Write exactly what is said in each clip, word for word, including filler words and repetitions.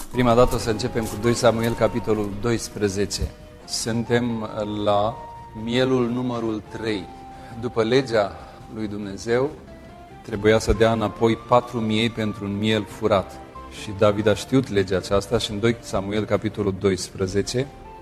Prima dată o să începem cu doi Samuel, capitolul doisprezece. Suntem la mielul numărul trei. După legea lui Dumnezeu, trebuia să dea înapoi patru miei pentru un miel furat. Și David a știut legea aceasta și în doi Samuel, capitolul doisprezece,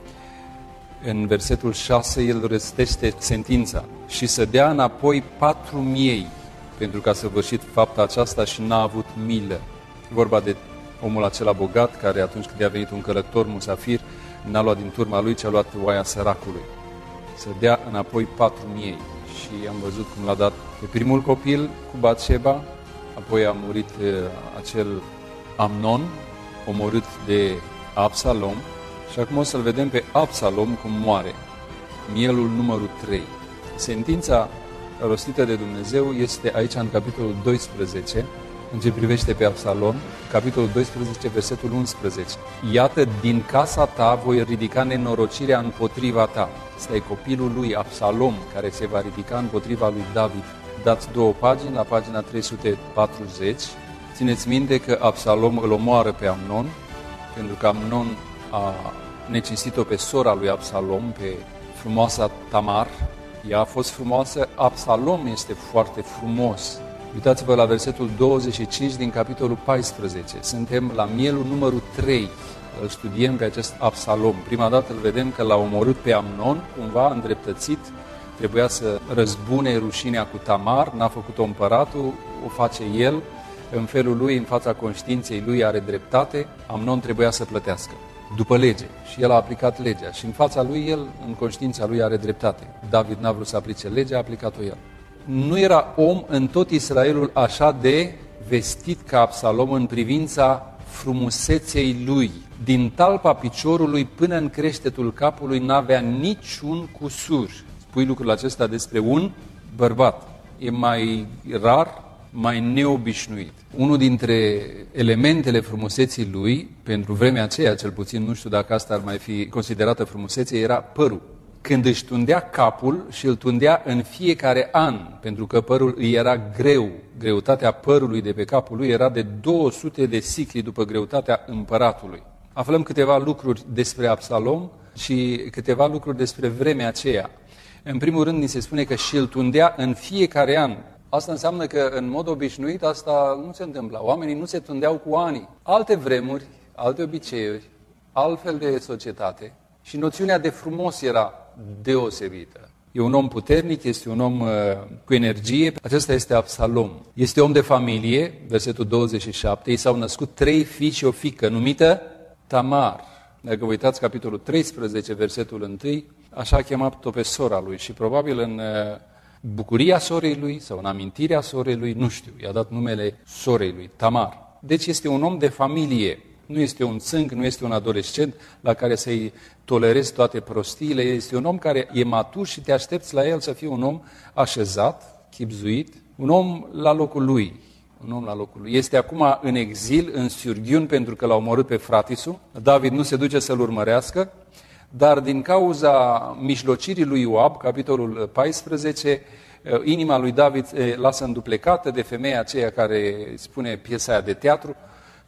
în versetul șase, el răstește sentința și să dea înapoi patru miei pentru că a săvârșit fapta aceasta și n-a avut milă. Vorba de omul acela bogat care atunci când i-a venit un călător musafir, n-a luat din turma lui, ci a luat oaia săracului. Să dea înapoi patru miei. Și am văzut cum l-a dat pe primul copil cu Batșeba, apoi a murit uh, acel Amnon, omorât de Absalom, și acum o să-l vedem pe Absalom cum moare. Mielul numărul trei. Sentința rostită de Dumnezeu este aici în capitolul doisprezece, în ce privește pe Absalom, capitolul doisprezece, versetul unsprezece. Iată, din casa ta voi ridica nenorocirea împotriva ta. Ăsta e copilul lui Absalom, care se va ridica împotriva lui David. Dați două pagini, la pagina trei sute patruzeci. Țineți minte că Absalom îl omoară pe Amnon, pentru că Amnon a necinsit-o pe sora lui Absalom, pe frumoasa Tamar. Ea a fost frumoasă, Absalom este foarte frumos. Uitați-vă la versetul douăzeci și cinci din capitolul paisprezece. Suntem la mielul numărul trei. Îl studiem pe acest Absalom. Prima dată îl vedem că l-a omorât pe Amnon, cumva îndreptățit. Trebuia să răzbune rușinea cu Tamar, n-a făcut-o împăratul, o face el. În felul lui, în fața conștiinței lui, are dreptate. Amnon trebuia să plătească după lege. Și el a aplicat legea. Și în fața lui, el, în conștiința lui, are dreptate. David n-a vrut să aplice legea, a aplicat-o el. Nu era om în tot Israelul așa de vestit ca Absalom în privința frumuseței lui. Din talpa piciorului până în creștetul capului n-avea niciun cusur. Spui lucrul acesta despre un bărbat. E mai rar, mai neobișnuit. Unul dintre elementele frumuseții lui, pentru vremea aceea cel puțin, nu știu dacă asta ar mai fi considerată frumusețe, era părul. Când își tundea capul și îl tundea în fiecare an, pentru că părul îi era greu. Greutatea părului de pe capul lui era de două sute de sicli după greutatea împăratului. Aflăm câteva lucruri despre Absalom și câteva lucruri despre vremea aceea. În primul rând, ni se spune că și îl tundea în fiecare an. Asta înseamnă că, în mod obișnuit, asta nu se întâmpla. Oamenii nu se tundeau cu ani. Alte vremuri, alte obiceiuri, altfel de societate și noțiunea de frumos era deosebită. E un om puternic, este un om uh, cu energie. Acesta este Absalom. Este om de familie, versetul douăzeci și șapte. Ei s-au născut trei fii și o fiică, numită Tamar. Dacă vă uitați capitolul treisprezece, versetul unu, așa a chemat-o pe sora lui și probabil în uh, bucuria sorei lui sau în amintirea sorei lui, nu știu, i-a dat numele sorei lui, Tamar. Deci este un om de familie. Nu este un țânc, nu este un adolescent la care să-i tolerezi toate prostiile. Este un om care e matur și te aștepți la el să fie un om așezat, chibzuit, un om la locul lui. Un om la locul lui. Este acum în exil, în Sirghiun, pentru că l-a omorât pe fratisul. David nu se duce să-l urmărească, dar din cauza mijlocirii lui Ioab, capitolul paisprezece, inima lui David lasă înduplecată de femeia aceea care spune piesa aia de teatru,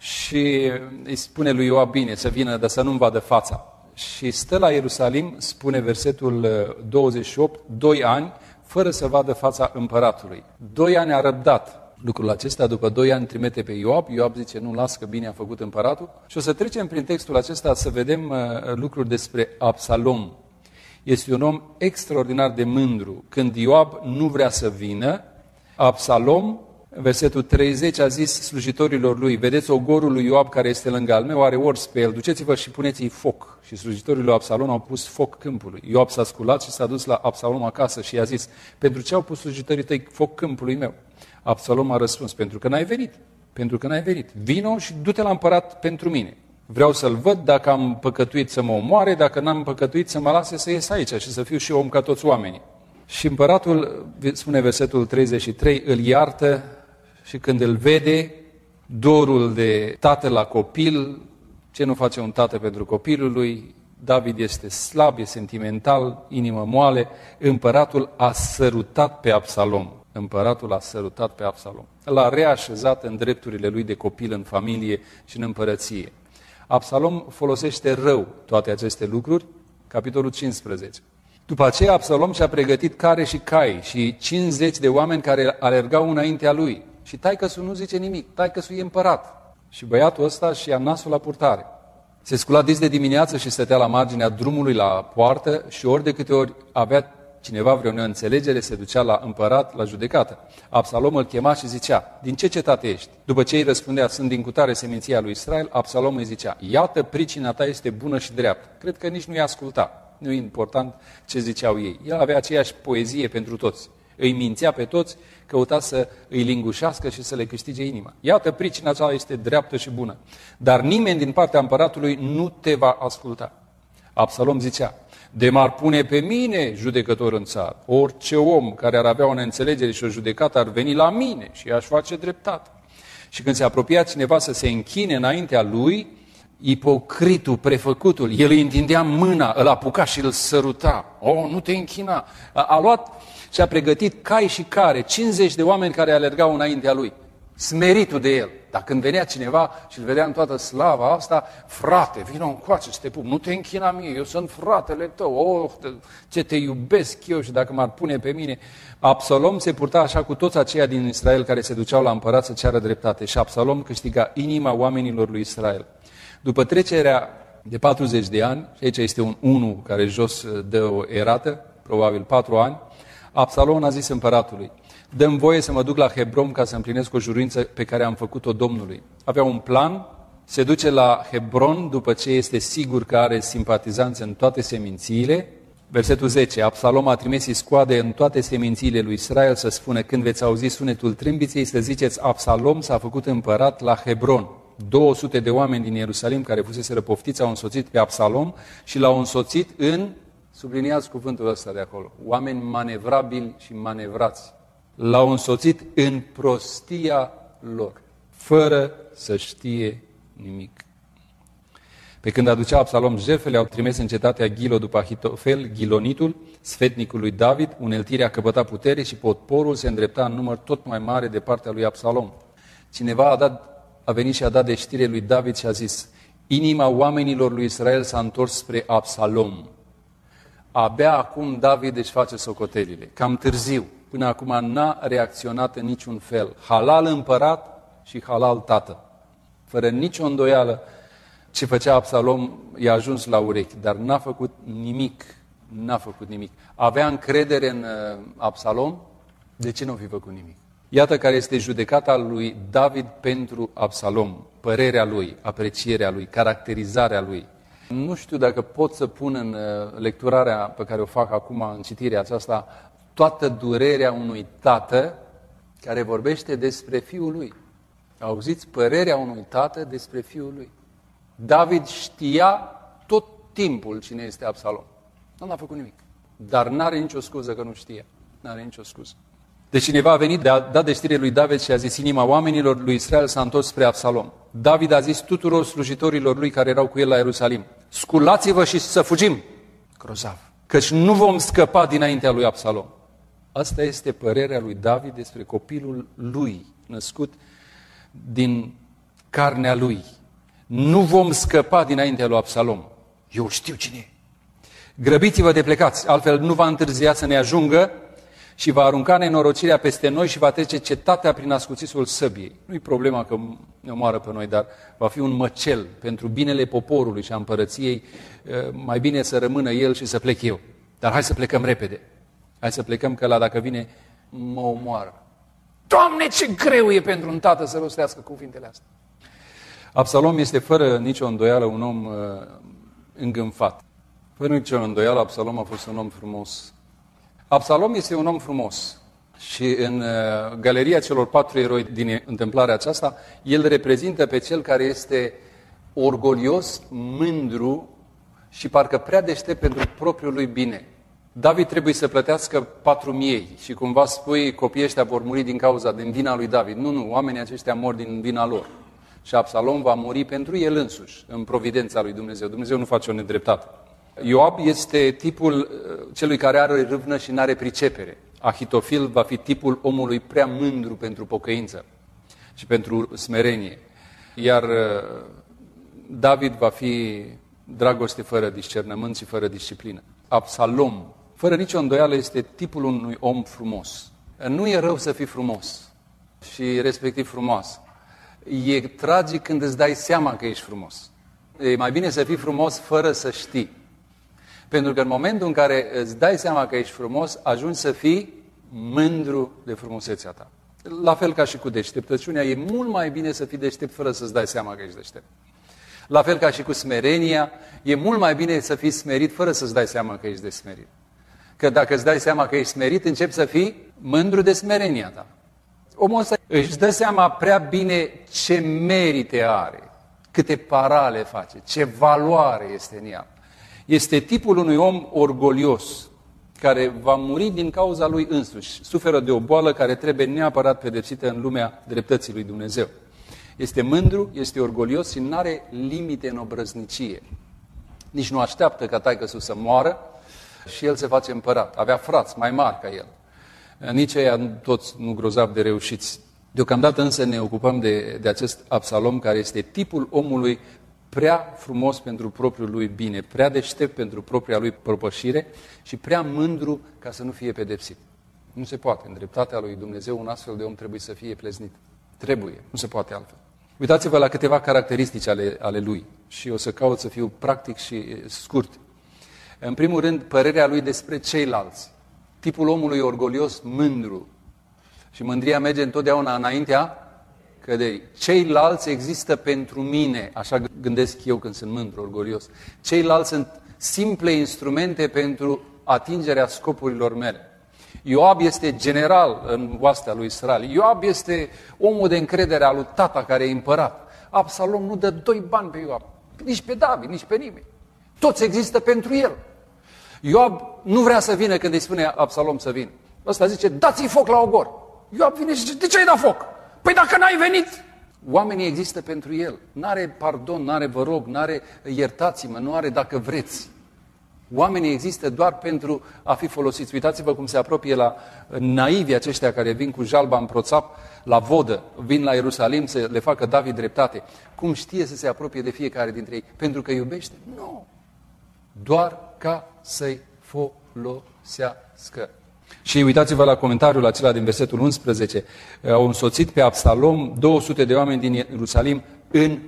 și îi spune lui Ioab, bine, să vină, dar să nu-mi vadă fața. Și stă la Ierusalim, spune versetul douăzeci și opt, doi ani, fără să vadă fața împăratului. Doi ani a răbdat lucrul acesta, după doi ani trimite pe Ioab. Ioab zice, nu, las că bine a făcut împăratul. Și o să trecem prin textul acesta să vedem lucruri despre Absalom. Este un om extraordinar de mândru. Când Ioab nu vrea să vină, Absalom, versetul treizeci, a zis slujitorilor lui, vedeți ogorul lui Ioab care este lângă al meu, are ors pe el, duceți-vă și puneți-i foc. Și slujitorii lui Absalom au pus foc câmpului. Ioab s-a sculat și s-a dus la Absalom acasă și i-a zis, pentru ce au pus slujitorii tăi foc câmpului meu? Absalom a răspuns, pentru că n-ai venit, pentru că n-ai venit. Vino și du-te la împărat pentru mine. Vreau să-l văd dacă am păcătuit să mă omoare, dacă n-am păcătuit să mă lase să ies aici și să fiu și om ca toți oamenii. Și împăratul, spune versetul treizeci și trei, îl iartă și când îl vede, dorul de tată la copil, ce nu face un tată pentru copilul lui, David este slab, e sentimental, inimă moale, împăratul a sărutat pe Absalom. Împăratul a sărutat pe Absalom. L-a reașezat în drepturile lui de copil în familie și în împărăție. Absalom folosește rău toate aceste lucruri, capitolul cincisprezece. După aceea Absalom și-a pregătit care și cai și cincizeci de oameni care alergau înaintea lui. Și taică-su nu zice nimic, taică-su e împărat. Și băiatul ăsta și-a nasul la purtare. Se scula dis de dimineață și stătea la marginea drumului la poartă și ori de câte ori avea cineva vreo neînțelegere, se ducea la împărat, la judecată. Absalom îl chema și zicea, din ce cetate ești? După ce îi răspundea, sunt din cutare seminția lui Israel, Absalom îi zicea, iată, pricina ta este bună și dreaptă. Cred că nici nu-i asculta. Nu e important ce ziceau ei. El avea aceeași poezie pentru toți. Îi mințea pe toți, căuta să îi lingușească și să le câștige inima. Iată, pricina ta este dreaptă și bună. Dar nimeni din partea împăratului nu te va asculta. Absalom zicea, de m-ar pune pe mine judecător în țară. Orice om care ar avea o neînțelegere și o judecată ar veni la mine și aș face dreptate. Și când se apropia cineva să se închine înaintea lui, ipocritul, prefăcutul, el îi întindea mâna, îl apuca și îl săruta. Oh, nu te închina! A, a luat și a pregătit cai și care, cincizeci de oameni care alergau înaintea lui. Smeritul de el. Dar când venea cineva și îl vedea în toată slava asta, frate, vină încoace să te pup, nu te închina mie, eu sunt fratele tău, oh, ce te iubesc eu și dacă m-ar pune pe mine. Absalom se purta așa cu toți aceia din Israel care se duceau la împărat să ceară dreptate și Absalom câștiga inima oamenilor lui Israel. După trecerea de patruzeci de ani, și aici este un unu care jos dă o erată, probabil patru ani, Absalom a zis împăratului, dă-mi voie să mă duc la Hebron ca să împlinesc o juruință pe care am făcut-o Domnului. Avea un plan, se duce la Hebron după ce este sigur că are simpatizanți în toate semințiile. Versetul zece, Absalom a trimis iscoade în toate semințiile lui Israel să spună, când veți auzi sunetul trâmbiței, să ziceți, Absalom s-a făcut împărat la Hebron. două sute de oameni din Ierusalim care fusese răpoftiți au însoțit pe Absalom și l-au însoțit în, subliniați cuvântul ăsta de acolo, oameni manevrabili și manevrați. L-au însoțit în prostia lor, fără să știe nimic. Pe când aducea Absalom jertfele, au trimis în cetatea Ghilo după Ahitofel, Ghilonitul, sfetnicul lui David, uneltirea căpăta putere și poporul se îndrepta în număr tot mai mare de partea lui Absalom. Cineva a, dat, a venit și a dat de știre lui David și a zis, inima oamenilor lui Israel s-a întors spre Absalom. Abia acum David își face socotelile, cam târziu. Până acum n-a reacționat în niciun fel. Halal împărat și halal tată. Fără nicio îndoială, ce făcea Absalom i-a ajuns la urechi, dar n-a făcut nimic. N-a făcut nimic. Avea încredere în Absalom, de ce nu fi făcut nimic? Iată care este judecata lui David pentru Absalom. Părerea lui, aprecierea lui, caracterizarea lui. Nu știu dacă pot să pun în lecturarea pe care o fac acum, în citirea aceasta, toată durerea unui tată care vorbește despre fiul lui. Auziți? Părerea unui tată despre fiul lui. David știa tot timpul cine este Absalom. Nu n-a făcut nimic. Dar n-are nicio scuză că nu știa. N-are nicio scuză. Deci cineva a venit, a dat de știre lui David și a zis, inima oamenilor lui Israel s-a întors spre Absalom. David a zis tuturor slujitorilor lui care erau cu el la Ierusalim, sculați-vă și să fugim. Grozav. Căci nu vom scăpa dinaintea lui Absalom. Asta este părerea lui David despre copilul lui, născut din carnea lui. Nu vom scăpa dinaintea lui Absalom. Eu știu cine e. Grăbiți-vă de plecați, altfel nu va întârzia să ne ajungă și va arunca nenorocirea peste noi și va trece cetatea prin ascuțisul săbiei. Nu-i problema că ne omoară pe noi, dar va fi un măcel pentru binele poporului și a împărăției. Mai bine să rămână el și să plec eu. Dar hai să plecăm repede. Hai să plecăm că la dacă vine mă omoară. Doamne, ce greu e pentru un tată să rostească cuvintele astea. Absalom este fără nicio îndoială un om uh, îngânfat. Fără nicio îndoială, Absalom a fost un om frumos. Absalom este un om frumos și în uh, galeria celor patru eroi din întâmplarea aceasta, el reprezintă pe cel care este orgolios, mândru și parcă prea deștept pentru propriul lui bine. David trebuie să plătească patru miei și cumva spui copiii ăștia vor muri din cauza, din vina lui David. Nu, nu, oamenii aceștia mor din vina lor. Și Absalom va muri pentru el însuși, în providența lui Dumnezeu. Dumnezeu nu face o nedreptate. Ioab este tipul celui care are râvnă și n-are pricepere. Ahitofil va fi tipul omului prea mândru pentru pocăință și pentru smerenie. Iar David va fi dragoste fără discernământ și fără disciplină. Absalom, fără nicio îndoială, este tipul unui om frumos. Nu e rău să fii frumos și respectiv frumoasă. E tragic când îți dai seama că ești frumos. E mai bine să fii frumos fără să știi. Pentru că în momentul în care îți dai seama că ești frumos, ajungi să fii mândru de frumusețea ta. La fel ca și cu deșteptăciunea, e mult mai bine să fii deștept fără să-ți dai seama că ești deștept. La fel ca și cu smerenia, e mult mai bine să fii smerit fără să-ți dai seama că ești de smerit. Că dacă îți dai seama că ești smerit, începi să fii mândru de smerenia ta. Omul ăsta își dă seama prea bine ce merite are, câte parale face, ce valoare este în ea. Este tipul unui om orgolios, care va muri din cauza lui însuși. Suferă de o boală care trebuie neapărat pedepsită în lumea dreptății lui Dumnezeu. Este mândru, este orgolios și nu are limite în obrăznicie. Nici nu așteaptă ca taică-sul să moară și el se face împărat. Avea frați mai mari ca el. Nici ăia toți nu grozav de reușiți. Deocamdată însă ne ocupăm de, de acest Absalom, care este tipul omului prea frumos pentru propriul lui bine, prea deștept pentru propria lui propășire și prea mândru ca să nu fie pedepsit. Nu se poate. În dreptatea lui Dumnezeu un astfel de om trebuie să fie pleznit. Trebuie. Nu se poate altfel. Uitați-vă la câteva caracteristici ale, ale lui și o să caut să fiu practic și scurt. În primul rând, părerea lui despre ceilalți. Tipul omului orgolios, mândru. Și mândria merge întotdeauna înaintea căderii. Ceilalți există pentru mine, așa gândesc eu când sunt mândru, orgolios. Ceilalți sunt simple instrumente pentru atingerea scopurilor mele. Ioab este general în oastea lui Israel. Ioab este omul de încredere al lui tata care e împărat. Absalom nu dă doi bani pe Ioab, nici pe David, nici pe nimeni. Toți există pentru el. Ioab nu vrea să vină când îi spune Absalom să vină. Ăsta zice, dați-i foc la ogor. Ioab vine și zice, de ce ai dat foc? Păi dacă n-ai venit! Oamenii există pentru el. N-are pardon, n-are vă rog, n-are iertați-mă, nu are dacă vreți. Oamenii există doar pentru a fi folosiți. Uitați-vă cum se apropie la naivii aceștia care vin cu jalba în proțap la vodă, vin la Ierusalim să le facă David dreptate. Cum știe să se apropie de fiecare dintre ei? Pentru că iubește? Nu. Doar ca să-i folosească. Și uitați-vă la comentariul acela din versetul unsprezece. Au însoțit pe Absalom două sute de oameni din Ierusalim în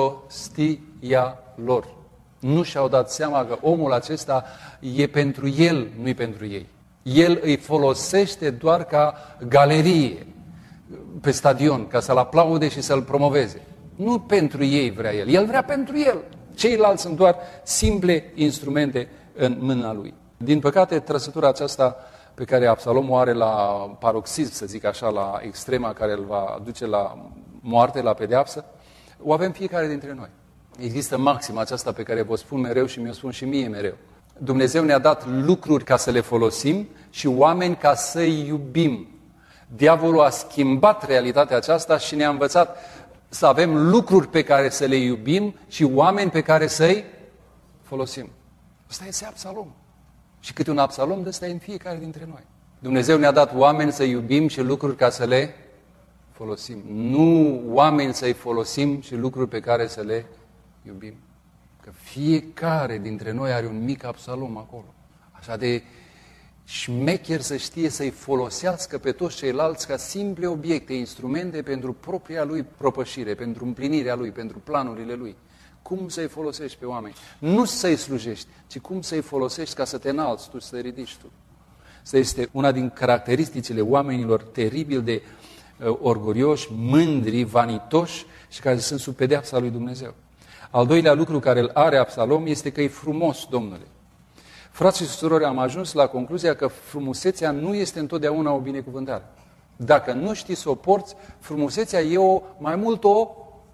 prostia lor. Nu și-au dat seama că omul acesta e pentru el, nu-i pentru ei. El îi folosește doar ca galerie pe stadion, ca să-l aplaude și să-l promoveze. Nu pentru ei vrea el, el vrea pentru el. Ceilalți sunt doar simple instrumente în mâna lui. Din păcate, trăsătura aceasta pe care Absalom o are la paroxism, să zic așa, la extrema care îl va duce la moarte, la pedeapsă, o avem fiecare dintre noi. Există maxima aceasta pe care vă spun mereu și mi-o spun și mie mereu. Dumnezeu ne-a dat lucruri ca să le folosim și oameni ca să-i iubim. Diavolul a schimbat realitatea aceasta și ne-a învățat să avem lucruri pe care să le iubim și oameni pe care să-i folosim. Ăsta este Absalom. Și câte un Absalom de ăsta e în fiecare dintre noi. Dumnezeu ne-a dat oameni să iubim și lucruri ca să le folosim. Nu oameni să-i folosim și lucruri pe care să le iubim. Că fiecare dintre noi are un mic Absalom acolo. Așa de șmecher să știe să-i folosească pe toți ceilalți ca simple obiecte, instrumente pentru propria lui propășire, pentru împlinirea lui, pentru planurile lui. Cum să-i folosești pe oameni? Nu să-i slujești, ci cum să-i folosești ca să te înalți tu, să te ridici tu. Asta este una din caracteristicile oamenilor teribil de uh, orgolioși, mândri, vanitoși și care sunt sub pedeapsa lui Dumnezeu. Al doilea lucru care îl are Absalom este că e frumos, Domnule. Frați și surori, am ajuns la concluzia că frumusețea nu este întotdeauna o binecuvântare. Dacă nu știi să o porți, frumusețea e o, mai mult o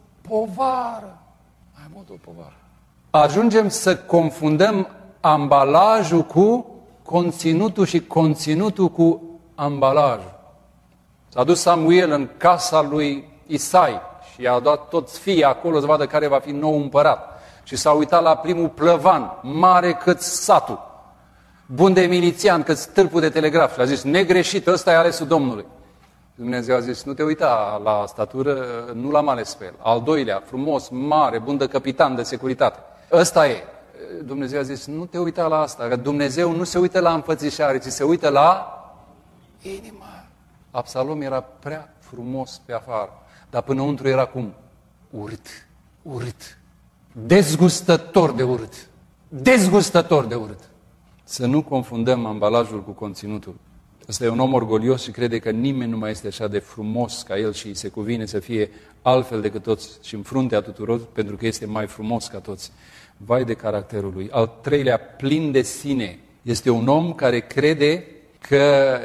povară. Mai mult o povară. Ajungem să confundăm ambalajul cu conținutul și conținutul cu ambalajul. S-a dus Samuel în casa lui Isai și i-a dat toți fii acolo să vadă care va fi nou împărat. Și s-a uitat la primul plăvan, mare cât satul, bun de milițian, cât stâlpul de telegraf. Și a zis, negreșit, ăsta e alesul Domnului. Dumnezeu a zis, nu te uita la statură, nu l-am ales pe el. Al doilea, frumos, mare, bun de capitan de securitate. Ăsta e. Dumnezeu a zis, nu te uita la asta, că Dumnezeu nu se uită la înfățișare, ci se uită la inimă. Absalom era prea frumos pe afară, dar până înăuntru era cum? Urât, urât, dezgustător de urât, dezgustător de urât. Să nu confundăm ambalajul cu conținutul. Ăsta e un om orgolios și crede că nimeni nu mai este așa de frumos ca el și îi se cuvine să fie altfel decât toți și în fruntea tuturor, pentru că este mai frumos ca toți. Vai de caracterul lui. Al treilea, plin de sine. Este un om care crede că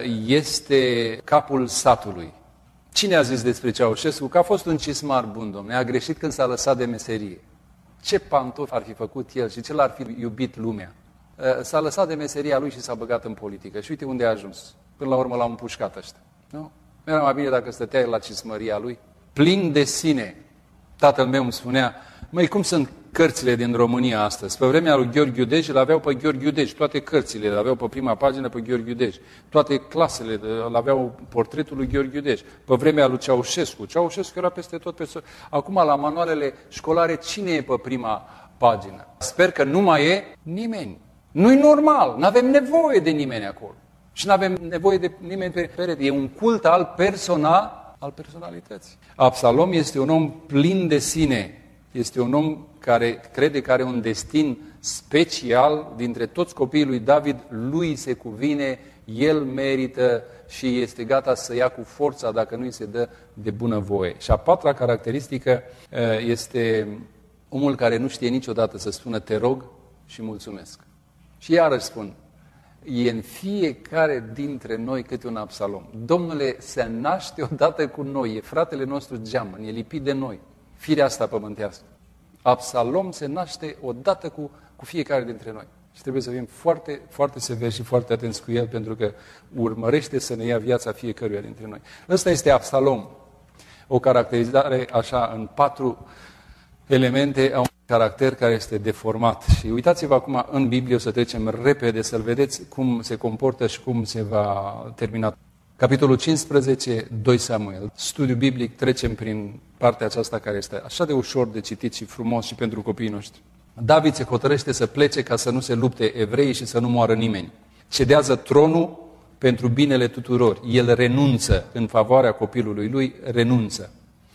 este capul satului. Cine a zis despre Ceaușescu? Că a fost un cismar bun, domne. A greșit când s-a lăsat de meserie. Ce pantofi ar fi făcut el și ce l-ar fi iubit lumea? S-a lăsat de meseria lui și s-a băgat în politică. Și uite unde a ajuns. Până la urmă l-au împușcat ăștia. Nu? Era mai bine dacă stătea la cismăria lui. Plin de sine. Tatăl meu îmi spunea, măi, cum sunt cărțile din România astăzi? Pe vremea lui Gheorghe Iudeci îl aveau pe Gheorghe Iudeci, toate cărțile îl aveau pe prima pagină pe Gheorghe Iudeci, toate clasele îl aveau portretul lui Gheorghe Iudeci. Pe vremea lui Ceaușescu, Ceaușescu era peste tot. Peste... Acum la manualele școlare cine e pe prima pagină? Sper că nu mai e nimeni. Nu-i normal, nu avem nevoie de nimeni acolo. Și nu avem nevoie de nimeni pe perete. E un cult al persona, al personalității. Absalom este un om plin de sine. Este un om care crede că are un destin special dintre toți copiii lui David. Lui se cuvine, el merită și este gata să ia cu forța dacă nu îi se dă de bunăvoie. Și a patra caracteristică este omul care nu știe niciodată să spună te rog și mulțumesc. Și iarăși spun, e în fiecare dintre noi câte un Absalom. Domnule se naște odată cu noi, e fratele nostru geamăn, e lipit de noi. Firea asta pământească. Absalom se naște odată cu, cu fiecare dintre noi. Și trebuie să fim foarte, foarte severi și foarte atenți cu el, pentru că urmărește să ne ia viața fiecăruia dintre noi. Ăsta este Absalom. O caracterizare așa în patru elemente a un caracter care este deformat. Și uitați-vă acum în Biblie, o să trecem repede să-l vedeți cum se comportă și cum se va termina. Capitolul cincisprezece, doi Samuel. Studiu biblic, trecem prin partea aceasta care este așa de ușor de citit și frumos și pentru copiii noștri. David se hotărăște să plece ca să nu se lupte evreii și să nu moară nimeni. Cedează tronul pentru binele tuturor. El renunță în favoarea copilului lui, renunță.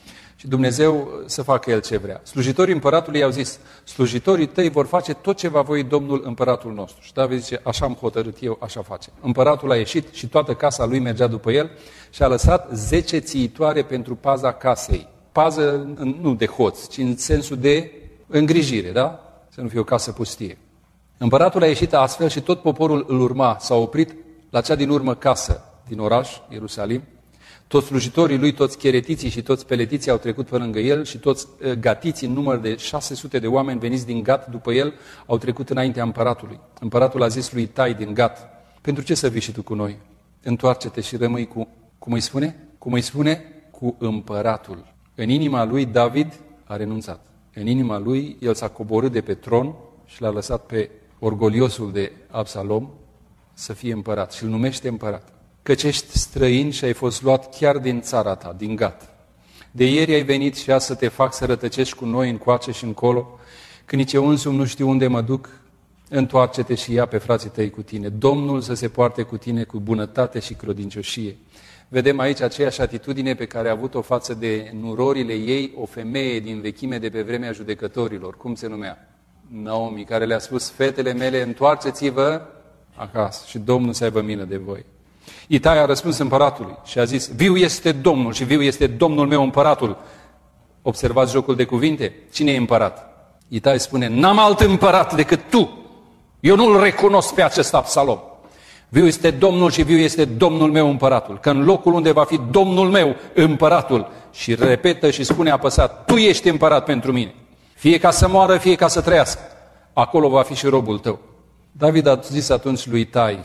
Și Dumnezeu să facă el ce vrea. Slujitorii împăratului i-au zis, slujitorii tăi vor face tot ce va voi Domnul împăratul nostru. Și David zice, așa am hotărât eu, așa face. Împăratul a ieșit și toată casa lui mergea după el și a lăsat zece țiitoare pentru paza casei. Pază nu de hoț, ci în sensul de îngrijire, da? Să nu fie o casă pustie. Împăratul a ieșit astfel și tot poporul îl urma. S-a oprit la cea din urmă casă din oraș, Ierusalim. Toți slujitorii lui, toți cheretiții și toți peletiții au trecut pe lângă el și toți gatiții, în număr de șase sute de oameni veniți din Gat după el, au trecut înaintea împăratului. Împăratul a zis lui Itai din Gat, pentru ce să vii și tu cu noi? Întoarce-te și rămâi cu, cum îi spune? Cum îi spune? Cu împăratul. În inima lui David a renunțat. În inima lui el s-a coborât de pe tron și l-a lăsat pe orgoliosul de Absalom să fie împărat și îl numește împărat. Căci ești străin și ai fost luat chiar din țara ta, din Gat. De ieri ai venit și azi să te fac să rătăcești cu noi încoace și încolo, când nici eu însumi nu știu unde mă duc, întoarce-te și ia pe frații tăi cu tine. Domnul să se poarte cu tine cu bunătate și credincioșie. Vedem aici aceeași atitudine pe care a avut-o față de nurorile ei, o femeie din vechime de pe vremea judecătorilor. Cum se numea? Naomi, care le-a spus, fetele mele, întoarceți-vă acasă și Domnul să aibă milă de voi. Itai a răspuns împăratului și a zis, viu este Domnul și viu este Domnul meu împăratul. Observați jocul de cuvinte? Cine e împărat? Itai spune, n-am alt împărat decât tu. Eu nu-l recunosc pe acest Absalom. Viu este Domnul și viu este Domnul meu împăratul. Că în locul unde va fi Domnul meu împăratul, și repetă și spune apăsat, tu ești împărat pentru mine. Fie ca să moară, fie ca să trăiască. Acolo va fi și robul tău. David a zis atunci lui Itai,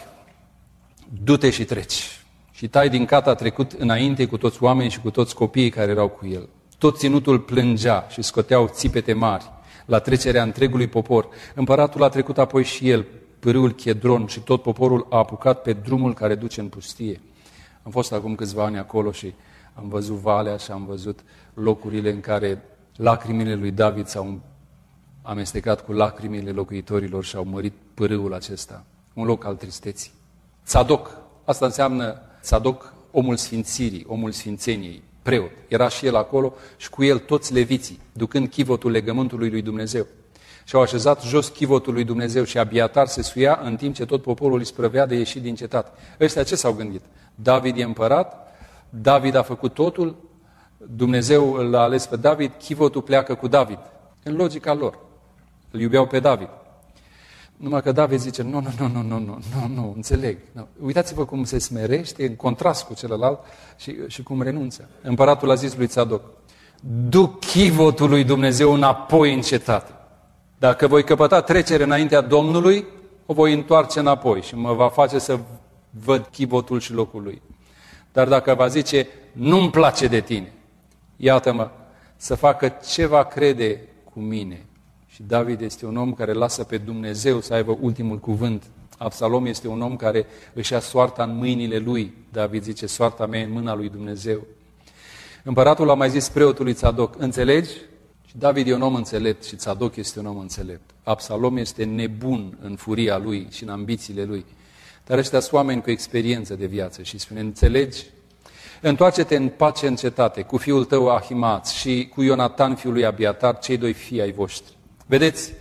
du-te și treci. Și Itai din Gat a trecut înainte cu toți oamenii și cu toți copiii care erau cu el. Tot ținutul plângea și scoteau țipete mari la trecerea întregului popor. Împăratul a trecut apoi și el pârâul Chedron și tot poporul a apucat pe drumul care duce în pustie. Am fost acum câțiva ani acolo și am văzut valea și am văzut locurile în care lacrimile lui David s-au amestecat cu lacrimile locuitorilor și au mărit pârâul acesta. Un loc al tristeții. Tzadok, asta înseamnă Tzadok, omul sfințirii, omul sfințeniei, preot. Era și el acolo și cu el toți leviții, ducând chivotul legământului lui Dumnezeu. Și au așezat jos chivotul lui Dumnezeu și Abiatar se suia în timp ce tot poporul îi sprăvea de ieșit din cetate. Ăștia ce s-au gândit? David e împărat, David a făcut totul, Dumnezeu l-a ales pe David, chivotul pleacă cu David. În logica lor. Îl iubeau pe David. Numai că David zice, nu, nu, nu, nu, nu, nu, nu, nu, înțeleg. Nu. Uitați-vă cum se smerește în contrast cu celălalt și, și cum renunță. Împăratul a zis lui Tzadok, duc chivotul lui Dumnezeu înapoi în cetate. Dacă voi căpăta trecere înaintea Domnului, o voi întoarce înapoi și mă va face să văd chivotul și locul lui. Dar dacă va zice, nu-mi place de tine, iată-mă, să facă ce va crede cu mine. Și David este un om care lasă pe Dumnezeu să aibă ultimul cuvânt. Absalom este un om care își ia soarta în mâinile lui. David zice, soarta mea în mâna lui Dumnezeu. Împăratul a mai zis preotului Tzadok, înțelegi? Și David e un om înțelept și Tzadok este un om înțelept. Absalom este nebun în furia lui și în ambițiile lui. Dar ăștia sunt oameni cu experiență de viață și spune, înțelegi? Întoarce-te în pace în cetate cu fiul tău Ahimaț și cu Ionatan, fiul lui Abiatar, cei doi fii ai voștri. Vedeți,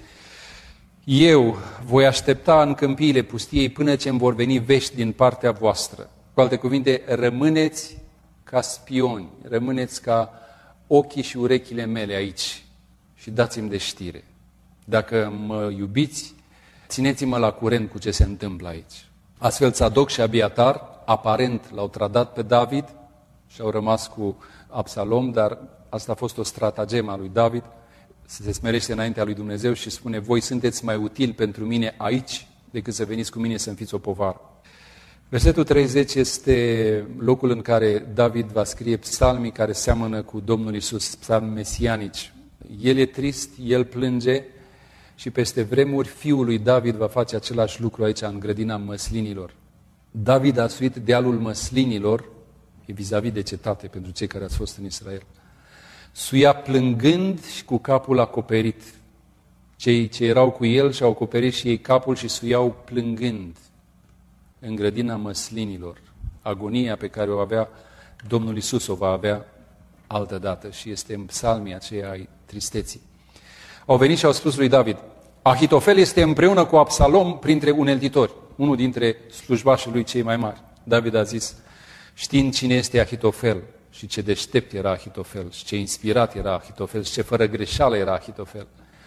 eu voi aștepta în câmpiile pustiei până ce îmi vor veni vești din partea voastră. Cu alte cuvinte, rămâneți ca spioni, rămâneți ca ochii și urechile mele aici și dați-mi de știre. Dacă mă iubiți, țineți-mă la curent cu ce se întâmplă aici. Astfel Tzadok și Abiatar, aparent l-au trădat pe David și au rămas cu Absalom, dar asta a fost o stratagemă a lui David, se smerește înaintea lui Dumnezeu și spune, voi sunteți mai utili pentru mine aici decât să veniți cu mine să-mi fiți o povară. Versetul treizeci este locul în care David va scrie psalmii care seamănă cu Domnul Iisus, psalmi mesianici. El e trist, el plânge și peste vremuri fiul lui David va face același lucru aici în grădina măslinilor. David a suit dealul măslinilor, e vis-a-vis de cetate pentru cei care ați fost în Israel. Suia plângând și cu capul acoperit. Cei ce erau cu el și-au acoperit și ei capul și suiau plângând în grădina măslinilor. Agonia pe care o avea Domnul Iisus o va avea altă dată și este în psalmii aceia ai tristeții. Au venit și au spus lui David, Ahitofel este împreună cu Absalom printre uneltitori, unul dintre slujbașii lui cei mai mari. David a zis, știind cine este Ahitofel și ce deștept era Ahitofel și ce inspirat era Ahitofel și ce fără greșeală era Ahitofel,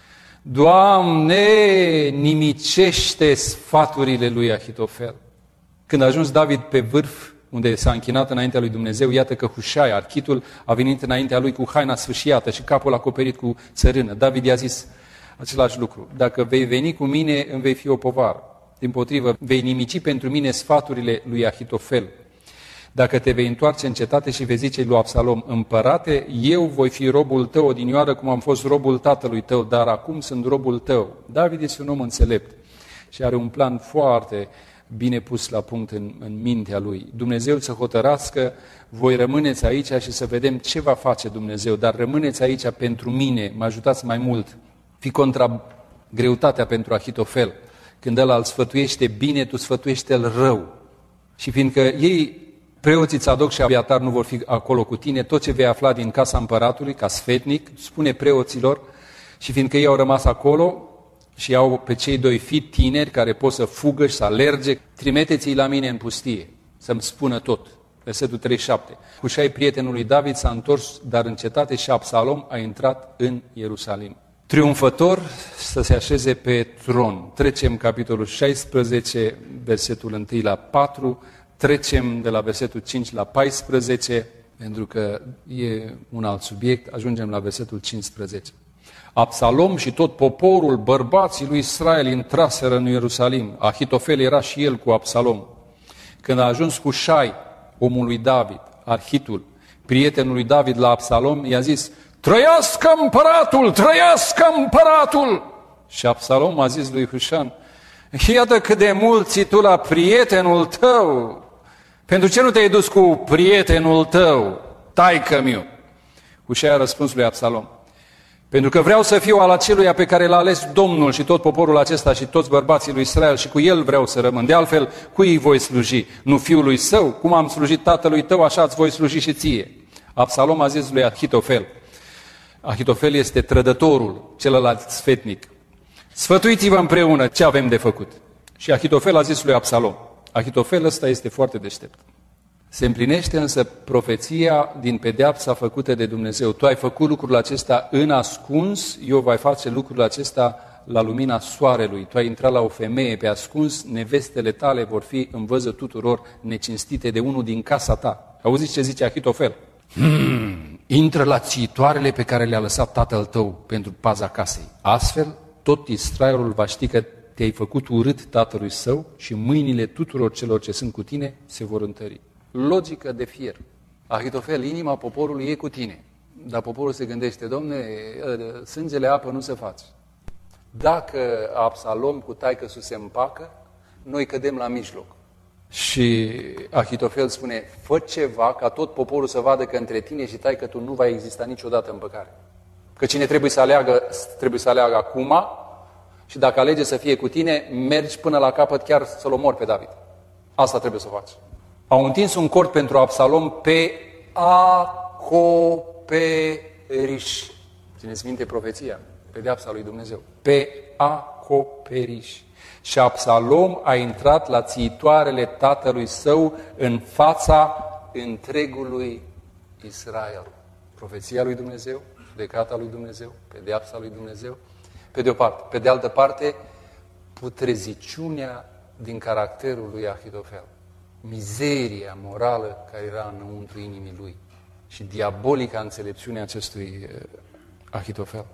Doamne, nimicește sfaturile lui Ahitofel. Când a ajuns David pe vârf, unde s-a închinat înaintea lui Dumnezeu, iată că Hușai, architul, a venit înaintea lui cu haina sfâșiată și capul acoperit cu țărână. David i-a zis același lucru, dacă vei veni cu mine, îmi vei fi o povară. Dimpotrivă, vei nimici pentru mine sfaturile lui Ahitofel. Dacă te vei întoarce în cetate și vei zice lui Absalom, împărate, eu voi fi robul tău odinioară cum am fost robul tatălui tău, dar acum sunt robul tău. David este un om înțelept și are un plan foarte bine pus la punct în, în mintea lui. Dumnezeu să hotărască, voi rămâneți aici și să vedem ce va face Dumnezeu, dar rămâneți aici pentru mine, mă ajutați mai mult. Fi contra greutatea pentru Ahitofel. Când ăla îl sfătuiește bine, tu sfătuiește-l rău. Și fiindcă ei, preoții Tzadok și Abiatar, nu vor fi acolo cu tine, tot ce vei afla din casa împăratului, ca sfetnic, spune preoților, și fiindcă ei au rămas acolo și au pe cei doi fii tineri care pot să fugă și să alerge, trimiteți-i la mine în pustie, să-mi spună tot. Versetul treizeci și șapte. Hușai, prietenul lui David, s-a întors, dar în cetate și Absalom a intrat în Ierusalim. Triumfător să se așeze pe tron. Trecem capitolul șaisprezece, versetul unu la patru, trecem de la versetul cinci la paisprezece, pentru că e un alt subiect, ajungem la versetul cincisprezece. Absalom și tot poporul, bărbații lui Israel, intraseră în Ierusalim. Ahitofel era și el cu Absalom. Când a ajuns Hușai, omul lui David, arhitul, prietenul lui David la Absalom, i-a zis, trăiască împăratul, trăiască împăratul! Și Absalom a zis lui Hușan, iată cât de mult ții tu la prietenul tău. Pentru ce nu te-ai dus cu prietenul tău, taică-miu? Hușai a răspuns lui Absalom: pentru că vreau să fiu al aceluia pe care l-a ales Domnul și tot poporul acesta și toți bărbații lui Israel și cu el vreau să rămân. De altfel, cui îi voi sluji? Nu fiului său? Cum am slujit tatălui tău, așa îți voi sluji și ție. Absalom a zis lui Ahitofel. Ahitofel este trădătorul, celălalt sfetnic. Sfătuiți-vă împreună ce avem de făcut. Și Ahitofel a zis lui Absalom. Ahitofel ăsta este foarte deștept. Se împlinește însă profeția din pedeapsa făcută de Dumnezeu. Tu ai făcut lucrul acesta în ascuns, eu voi face lucrul acesta la lumina soarelui. Tu ai intrat la o femeie pe ascuns, nevestele tale vor fi în văză tuturor necinstite de unul din casa ta. Auziți ce zice Ahitofel? Hmm, intră la țiitoarele pe care le-a lăsat tatăl tău pentru paza casei. Astfel, tot Israelul va ști că te-ai făcut urât tatălui său și mâinile tuturor celor ce sunt cu tine se vor întări. Logică de fier. Ahitofel, inima poporului e cu tine. Dar poporul se gândește, domne, sângele apă nu se face. Dacă Absalom cu taică-su se împacă, noi cădem la mijloc. Și Ahitofel spune, fă ceva ca tot poporul să vadă că între tine și taică-tu nu va exista niciodată împăcare. Că cine trebuie să aleagă, trebuie să aleagă acum și dacă alege să fie cu tine, mergi până la capăt chiar să-l omori pe David. Asta trebuie să faci. Au întins un cord pentru Absalom pe acoperiș. Țineți minte profeția, pedeapsa lui Dumnezeu. Pe acoperiș. Și Absalom a intrat la țiitoarele tatălui său în fața întregului Israel. Profeția lui Dumnezeu, judecata lui Dumnezeu, pedeapsa lui Dumnezeu, pe de o parte. Pe de altă parte, putreziciunea din caracterul lui Ahitofel. Mizeria morală care era înăuntru inimii lui și diabolica înțelepciunea acestui Ahitofel.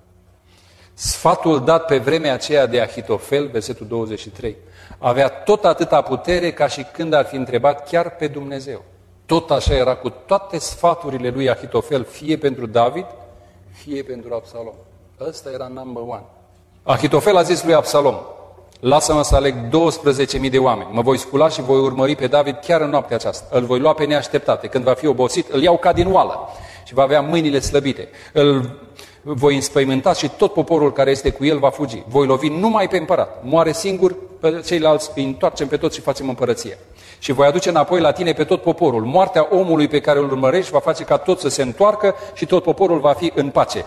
Sfatul dat pe vremea aceea de Ahitofel, versetul douăzeci și trei, avea tot atâta putere ca și când ar fi întrebat chiar pe Dumnezeu. Tot așa era cu toate sfaturile lui Ahitofel, fie pentru David, fie pentru Absalom. Ăsta era number one. Ahitofel a zis lui Absalom, lasă-mă să aleg douăsprezece mii de oameni, mă voi scula și voi urmări pe David chiar în noaptea aceasta. Îl voi lua pe neașteptate, când va fi obosit, îl iau ca din oală și va avea mâinile slăbite. Îl voi înspăimânta și tot poporul care este cu el va fugi. Voi lovi numai pe împărat, moare singur, pe ceilalți îi întoarcem pe toți și facem împărăția. Și voi aduce înapoi la tine pe tot poporul. Moartea omului pe care îl urmărești va face ca tot să se întoarcă și tot poporul va fi în pace.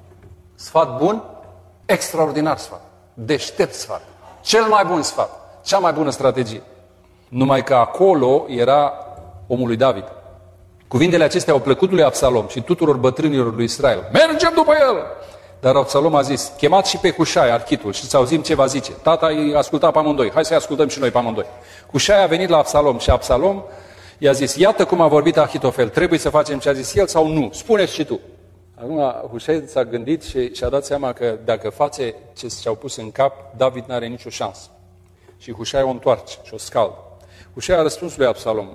Sfat bun, extraordinar sfat, deștept sfat, cel mai bun sfat, cea mai bună strategie. Numai că acolo era omul lui David. Cuvintele acestea au plăcut lui Absalom și tuturor bătrânilor lui Israel. Mergem după el! Dar Absalom a zis, chemați și pe Hușai, architul, și să auzim ce va zice. Tata îi asculta pe amândoi, hai să-i ascultăm și noi pe amândoi. Hușai a venit la Absalom și Absalom i-a zis, iată cum a vorbit Ahitofel, trebuie să facem ce a zis el sau nu? Spune-ți și tu. Acum Hușai s-a gândit și și-a dat seama că dacă face ce și-au pus în cap, David n-are nicio șansă. Și Hușai o întoarce și o scaldă. Hușai a răspuns lui Absalom,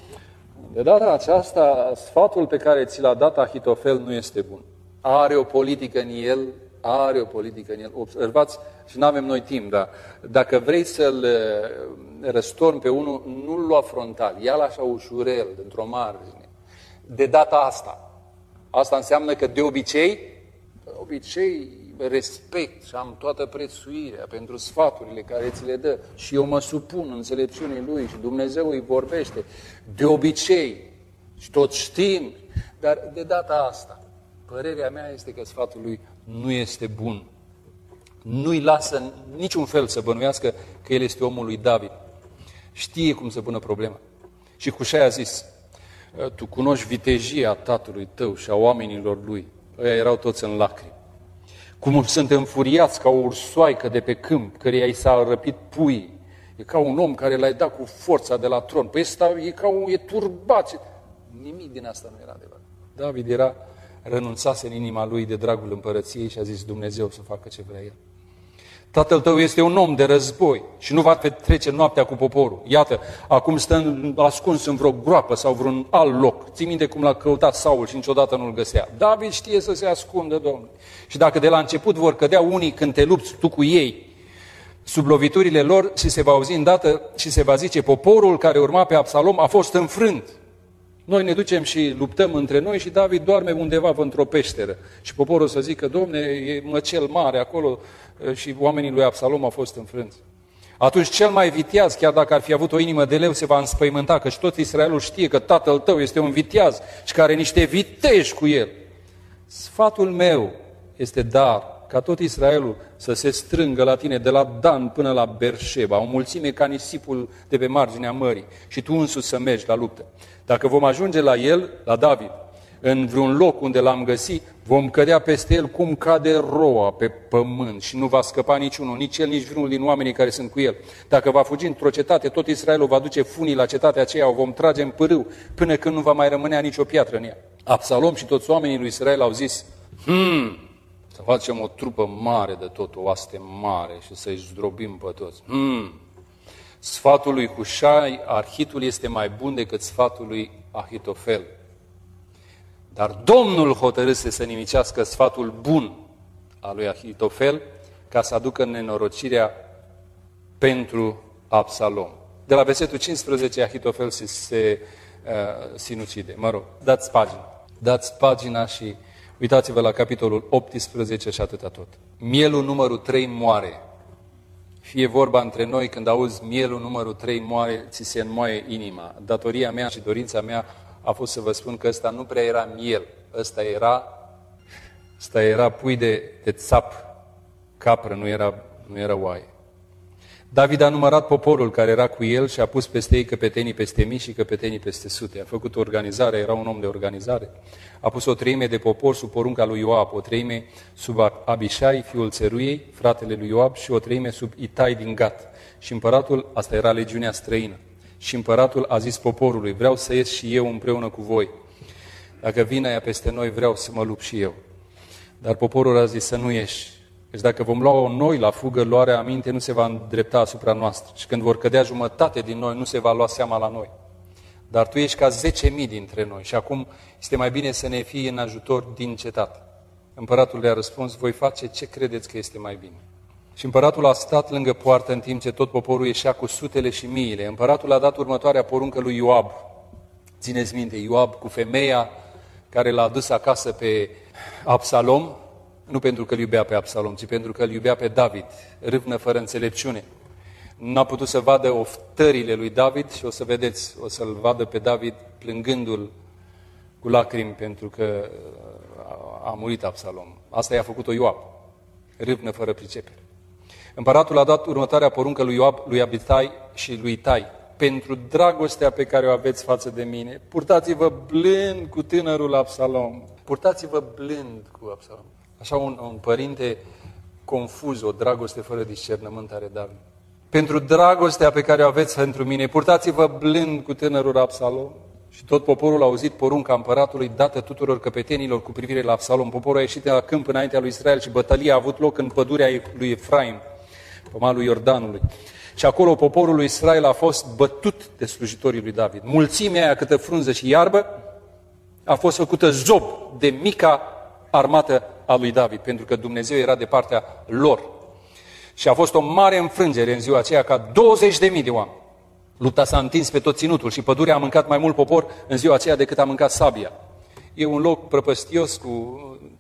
de data aceasta, sfatul pe care ți l-a dat Ahitofel nu este bun. Are o politică în el, are o politică în el. Observați, și nu avem noi timp, dar dacă vrei să-l răstorni pe unul, nu-l lua frontal, ia-l așa ușurel, într-o margine. De data asta. Asta înseamnă că de obicei, de obicei respect și am toată prețuirea pentru sfaturile care ți le dă și eu mă supun înțelepciunii lui și Dumnezeu îi vorbește. De obicei, și toți știm, dar de data asta, părerea mea este că sfatul lui nu este bun. Nu-i lasă niciun fel să bănuiască că el este omul lui David. Știe cum să pună problema. Și Hușai a zis, tu cunoști vitejia tatălui tău și a oamenilor lui. Ăia erau toți în lacrimi. Cum sunt înfuriați ca o ursoaică de pe câmp, căreia i s-a răpit pui. E ca un om care l-ai dat cu forța de la tron. Păi ăsta e ca un e turbat. Nimic din asta nu era adevărat. David era, renunțase în inima lui de dragul împărăției și a zis Dumnezeu să facă ce vrea el. Tatăl tău este un om de război și nu va petrece noaptea cu poporul. Iată, acum stă ascuns în vreo groapă sau vreun alt loc. Ții minte cum l-a căutat Saul și niciodată nu-l găsea. David știe să se ascundă, Domnule. Și dacă de la început vor cădea unii când te lupți tu cu ei, sub loviturile lor și se va auzi îndată și se va zice, poporul care urma pe Absalom a fost înfrânt. Noi ne ducem și luptăm între noi și David doarme undeva într-o peșteră. Și poporul să zică, Domne, e măcel mare acolo și oamenii lui Absalom au fost înfrânți. Atunci cel mai viteaz, chiar dacă ar fi avut o inimă de leu, se va înspăimânta, căci tot Israelul știe că tatăl tău este un viteaz și care are niște viteji cu el. Sfatul meu este dar ca tot Israelul să se strângă la tine de la Dan până la Berșeba, o mulțime ca nisipul de pe marginea mării și tu însuți să mergi la luptă. Dacă vom ajunge la el, la David, în vreun loc unde l-am găsit, vom cădea peste el cum cade roa pe pământ și nu va scăpa niciunul, nici el, nici vreunul din oamenii care sunt cu el. Dacă va fugi într-o cetate, tot Israelul va duce funii la cetatea aceea, o vom trage în pârâu, până când nu va mai rămânea nicio piatră în ea. Absalom și toți oamenii lui Israel au zis, hmm, să facem o trupă mare de tot, o oaste mare și să-i zdrobim pe toți. Hmm. Sfatul lui Hușai, Arhitul, este mai bun decât sfatul lui Ahitofel. Dar Domnul hotărâse să nimicească sfatul bun al lui Ahitofel ca să aducă nenorocirea pentru Absalom. De la versetul cincisprezece, Ahitofel se, se uh, sinucide. Mă rog, dați pagina. Dați pagina și uitați-vă la capitolul optsprezece și atâta tot. Mielul numărul trei moare. Fie vorba între noi, când auzi mielul numărul trei moare, ți se înmoaie inima. Datoria mea și dorința mea a fost să vă spun că ăsta nu prea era miel. Ăsta era, ăsta era pui de, de țap, capră, nu era, nu era oaie. David a numărat poporul care era cu el și a pus peste ei căpetenii peste mii și căpetenii peste sute. A făcut o organizare, era un om de organizare. A pus o treime de popor sub porunca lui Ioab, o treime sub Abishai, fiul Țeruiei, fratele lui Ioab, și o treime sub Itai din Gat. Și împăratul, asta era legiunea străină, și împăratul a zis poporului, vreau să ies și eu împreună cu voi. Dacă vine aia peste noi, vreau să mă lupt și eu. Dar poporul a zis să nu ieși. Deci dacă vom lua-o noi la fugă, luarea aminte nu se va îndrepta asupra noastră. Și când vor cădea jumătate din noi, nu se va lua seama la noi. Dar tu ești ca zece mii dintre noi și acum este mai bine să ne fii în ajutor din cetate. Împăratul le-a răspuns, voi face ce credeți că este mai bine. Și împăratul a stat lângă poartă în timp ce tot poporul ieșea cu sutele și miile. Împăratul a dat următoarea poruncă lui Ioab. Țineți minte, Ioab cu femeia care l-a adus acasă pe Absalom, nu pentru că îl iubea pe Absalom, ci pentru că îl iubea pe David, râvnă fără înțelepciune. N-a putut să vadă oftările lui David și o să vedeți, o să-l vadă pe David plângându-l cu lacrimi pentru că a murit Absalom. Asta i-a făcut-o Ioab, râvnă fără pricepere. Împăratul a dat următoarea poruncă lui Ioab, lui Abitai și lui Itai. Pentru dragostea pe care o aveți față de mine, purtați-vă blând cu tânărul Absalom. Purtați-vă blând cu Absalom. Așa un, un părinte confuz, o dragoste fără discernământ are David. Pentru dragostea pe care o aveți pentru mine, purtați-vă blând cu tânărul Absalom. Și tot poporul a auzit porunca împăratului dată tuturor căpetenilor cu privire la Absalom. Poporul a ieșit de la câmp înaintea lui Israel și bătălia a avut loc în pădurea lui Efraim, pe malul Iordanului. Și acolo poporul lui Israel a fost bătut de slujitorii lui David. Mulțimea aia câtă frunză și iarbă a fost făcută zob de mica armată a lui David, pentru că Dumnezeu era de partea lor. Și a fost o mare înfrângere în ziua aceea ca douăzeci de mii de oameni. Lupta s-a întins pe tot ținutul și pădurea a mâncat mai mult popor în ziua aceea decât a mâncat sabia. E un loc prăpăstios, cu...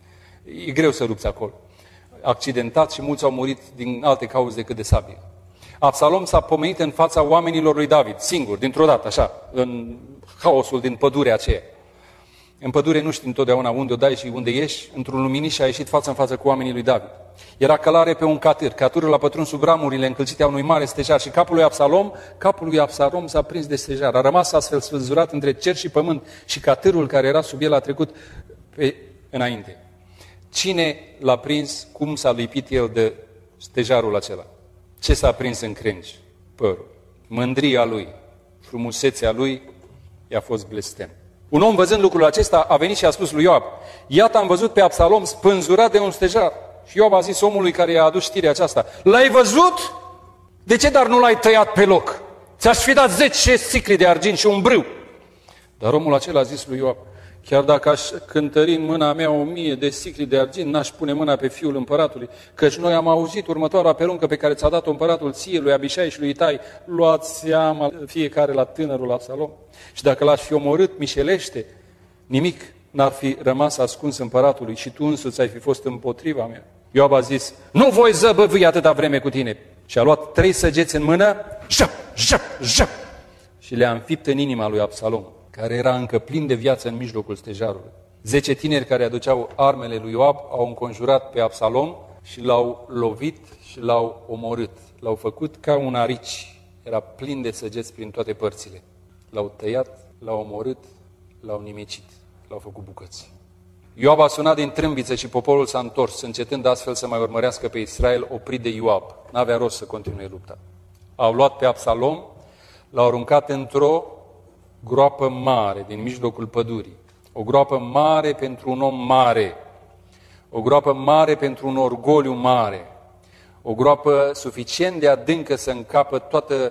e greu să lupți acolo. Accidentat și mulți au murit din alte cauze decât de sabie. Absalom s-a pomenit în fața oamenilor lui David, singur, dintr-o dată, așa, în haosul din pădurea aceea. În pădure nu știi întotdeauna unde o dai și unde ieși, într-un luminiș a ieșit față în față cu oamenii lui David. Era călare pe un catâr, catârul a pătruns sub ramurile încălcite a unui mare stejar și capul lui Absalom, capul lui Absalom s-a prins de stejar, a rămas astfel spânzurat între cer și pământ și catârul care era sub el a trecut pe înainte. Cine l-a prins, cum s-a lipit el de stejarul acela? Ce s-a prins în crengi? Părul. Mândria lui, frumusețea lui i-a fost blestem. Un om văzând lucrul acesta a venit și a spus lui Ioab, iată am văzut pe Absalom spânzurat de un stejar. Și Ioab a zis omului care i-a adus știrea aceasta, l-ai văzut? De ce dar nu l-ai tăiat pe loc? Ți-aș fi dat zece sicli de argint și un brâu. Dar omul acela a zis lui Ioab: chiar dacă aș cântări în mâna mea o mie de sicli de argint, n-aș pune mâna pe fiul împăratului, căci noi am auzit următoarea poruncă pe care ți-a dat-o împăratul ție, lui Abișai și lui Itai: luați seama fiecare la tânărul Absalom. Și dacă l-aș fi omorât mișelește, nimic n-ar fi rămas ascuns împăratului și tu însuți ai fi fost împotriva mea. Ioab a zis: nu voi zăbăvui atâta vreme cu tine. Și a luat trei săgeți în mână, jap, jap, jap, și le-a înfipt în inima lui Absalom, care era încă plin de viață în mijlocul stejarului. Zece tineri care aduceau armele lui Ioab au înconjurat pe Absalom și l-au lovit și l-au omorât. L-au făcut ca un arici. Era plin de săgeți prin toate părțile. L-au tăiat, l-au omorât, l-au nimicit, l-au făcut bucăți. Ioab a sunat din trâmbiță și poporul s-a întors, încetând astfel să mai urmărească pe Israel, oprit de Ioab. N-avea rost să continue lupta. Au luat pe Absalom, l-au aruncat într-o groapă mare din mijlocul pădurii. O groapă mare pentru un om mare. O groapă mare pentru un orgoliu mare. O groapă suficient de adâncă să încapă toată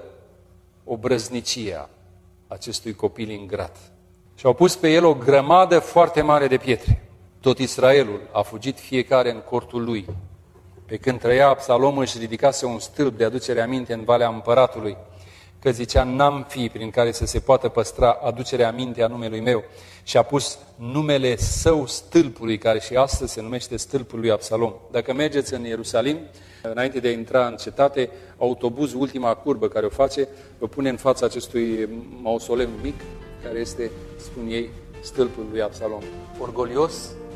obrăznicia acestui copil ingrat. Și au pus pe el o grămadă foarte mare de pietre. Tot Israelul a fugit fiecare în cortul lui. Pe când trăia Absalom, își ridicase un stâlp de aducere aminte în Valea Împăratului, că zicea: n-am fi prin care să se poată păstra aducerea aminte a numelui meu. Și a pus numele său stâlpului, care și astăzi se numește stâlpul lui Absalom. Dacă mergeți în Ierusalim, înainte de a intra în cetate, autobuzul, ultima curbă care o face, vă pune în fața acestui mausoleu mic, care este, spun ei, stâlpul lui Absalom. Orgolios,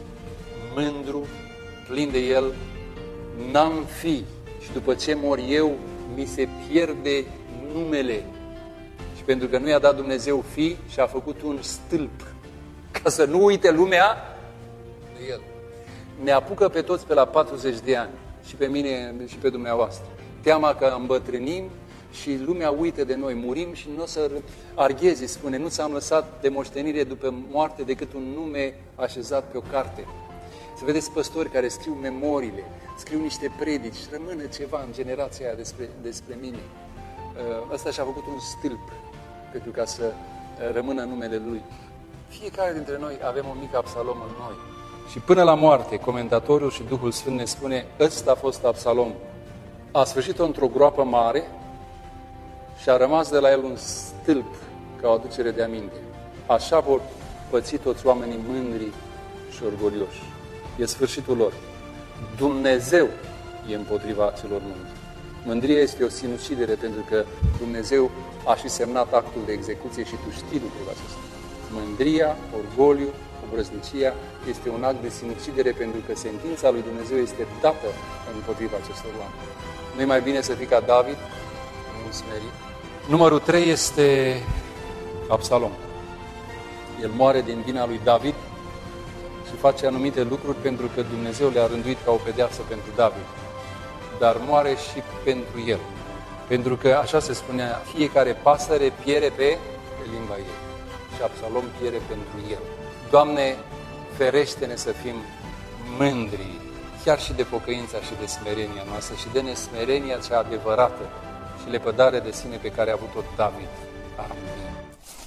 mândru, plin de el, n-am fi, și după ce mor eu, mi se pierde numele. Și pentru că nu i-a dat Dumnezeu fi, și-a făcut un stâlp, ca să nu uite lumea de el. Ne apucă pe toți pe la patruzeci de ani, și pe mine și pe dumneavoastră, teama că îmbătrânim și lumea uită de noi, murim și nu o să arghezi, spune: nu ți-am lăsat de moștenire după moarte decât un nume așezat pe o carte. Să vedeți păstori care scriu memoriile, scriu niște predici, rămână ceva în generația aia despre, despre mine. Ăsta și-a făcut un stâlp pentru ca să rămână numele lui. Fiecare dintre noi avem un mic Absalom în noi. Și până la moarte, comentatorul și Duhul Sfânt ne spune: ăsta a fost Absalom. A sfârșit-o într-o groapă mare și a rămas de la el un stâlp ca o aducere de aminte. Așa vor păți toți oamenii mândri și orgolioși. E sfârșitul lor. Dumnezeu e împotriva celor mândri. Mândria este o sinucidere, pentru că Dumnezeu a și semnat actul de execuție și tu știi lucrul acesta. Mândria, orgoliu, obrăznicia este un act de sinucidere, pentru că sentința lui Dumnezeu este dată împotriva acestor oameni. Nu-i mai bine să fii ca David, un smerit? Numărul trei este Absalom. El moare din vina lui David și face anumite lucruri pentru că Dumnezeu le-a rânduit ca o pedeapsă pentru David. Dar moare și pentru el. Pentru că, așa se spunea, fiecare pasăre piere pe, pe limba ei. Și Absalom piere pentru el. Doamne, ferește-ne să fim mândri, chiar și de pocăința și de smerenia noastră, și de nesmerenia cea adevărată și lepădare de sine pe care a avut-o David. Amin.